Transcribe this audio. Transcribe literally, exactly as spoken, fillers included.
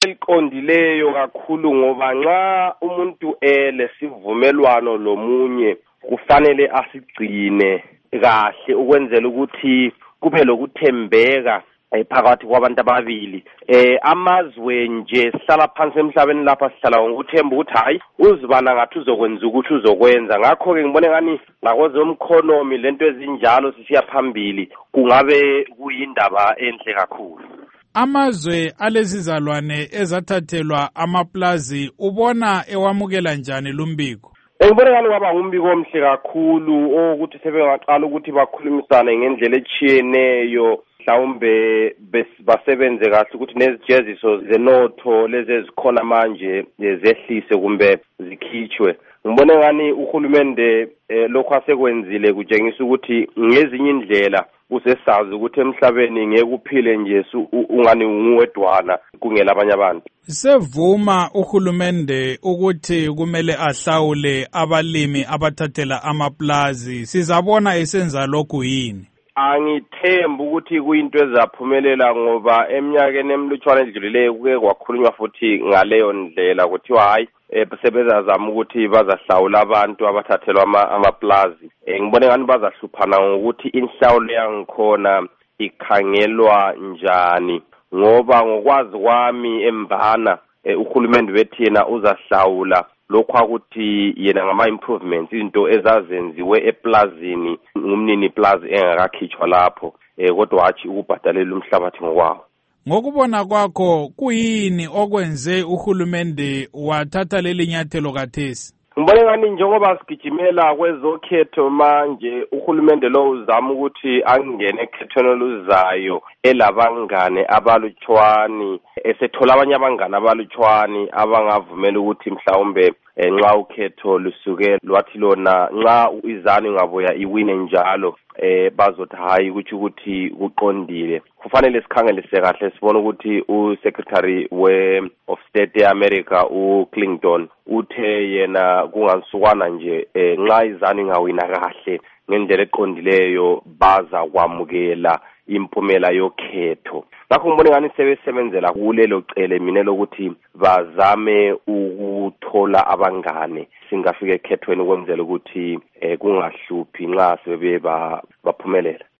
eliqondileyo kakhulu ngoba nxa umuntu elesivumelwano lomunye kufanele asigcine kahle ukwenzela ukuthi kube lokuthembeka phakathi kwabantu ababili. Eh amazwe nje sihlala phansi emhlabeni lapha sihlala ngokuthemba ukuthi hayi uzibana ngathi uzokwenza ukuthi uzokwenza. Ngakho ke ngibone ngani nakwezomkhonomi lento ezinjalo sisiya phambili kungabe kuyindaba enhle kakhulu. Amazwe alezizalwane ezathathelwa amaplazi ubona ewamukela njani lumbiko? Ngibona ngani kwaba umbiko omhle kakhulu ukuthi sebengaqala ukuthi bakhulumisane ngendlela echiyeneyo mhlawumbe basebenze kahle ukuthi nezijeziso zenotho lezi ezikhona manje zehlise kumbe zikhitshwe. Ngibona ngani uhulumende lokho asekwenzile kutshengisa ukuthi ngezinye indlela usesazi ukuthi emhlabeni ngeke uphile nje ungani ungwedwana kungela abanye abantu. Sevuma uhulumende ukuthi kumele ahlawule abalimi abathathela amaplazi. Sizabona esenza lokhu yini? Angithemba ukuthi kuyinto ezaphumelela ngoba eminyakeni emlutshwana edlulileyo kuke kwakhulunywa futhi ngaleyo ndlela kuthiwa hayi sebezazama ukuthi bazahlawula abantu abathathelwa amaplazi. Ngibone ngani bazahluphana ngokuthi inhlawulo yangikhona ikhangelwa njani ngoba ngokwazi kwami embana uhulumende wethi yena uzahlawula lokho akuthi yena ngama improvements izinto ezazenziwe eplazini ngumnini plaza engakakhitshwa lapho kodwa wathi ukubhadalela umhlabathi ngokwawo. Ngokubona kwakho kuyini okwenze uhulumende wathatha leli nyathelo kathesi? Ngibone ngani njengoba sigijimela kwezokhetho manje uhulumende lo uzama ukuthi angene ekhethweni oluzayo elabangane abalutshwani esethola abanye abangane abalutshwani abangavumela ukuthi mhlawumbe nxa ukhetho lusuke lwathi lona nxa izani ngabuya iwine njalo eh bazothi hayi ukuthi ukuthi kuqondile. Kufanele sikhangelise kahle sibone ukuthi uSecretary we of State eAmerica uClinton uthe yena kungasukwana nje nxa izani ngawina kahle ngendlela eqondileyo baza kwamukela impumela yokhetho. Ngakho ngibone ngani sebesebenzela kulelo cele mina lokuthi bazame ukuthola abangane singafika ekhethweni ukwenzela ukuthi kungahluphi nxa sebe baphumelela.